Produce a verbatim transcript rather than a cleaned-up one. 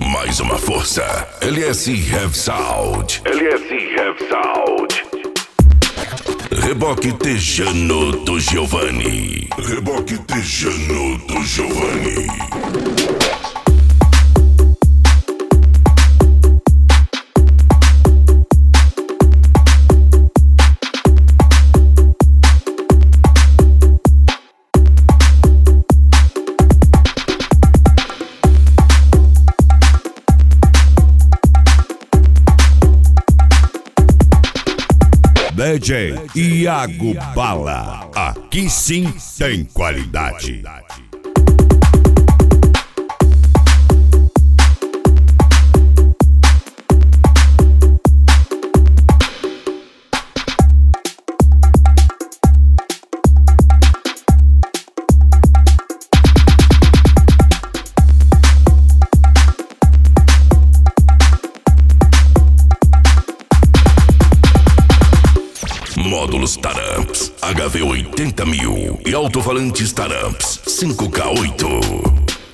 mais uma força. L S Heavy Sound. L S Heavy Sound. Reboque Tejano do Giovanni. Reboque Tejano do Giovanni. D J Iago Bala, aqui sim tem qualidade. Módulos Taramps H V oitenta mil e alto-falantes Taramps cinco K oito.